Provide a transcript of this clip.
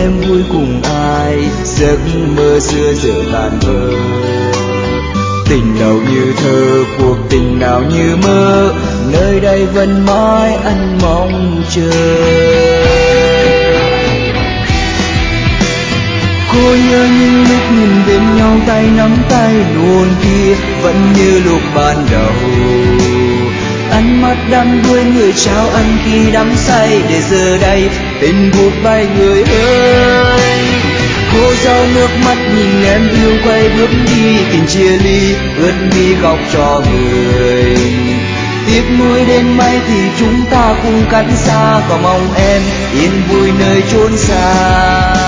em vui cùng ai, giấc mơ xưa giờ tàn vỡ. Tình nào như thơ, cuộc tình nào như mơ, nơi đây vẫn mãi anh mong chờ. Cô nhớ những lúc nhìn bên nhau tay nắm tay luôn kia, vẫn như lúc ban đầu. Ánh mắt đắm đuối người trao anh khi đắm say, để giờ đây tình vụt bay người ơi. Cô dao nước mắt nhìn em yêu quay bước đi, tình chia ly ướt mi khóc cho người. Tiếc nuối đến mấy thì chúng ta cùng cách xa, và mong em yên vui nơi chốn xa.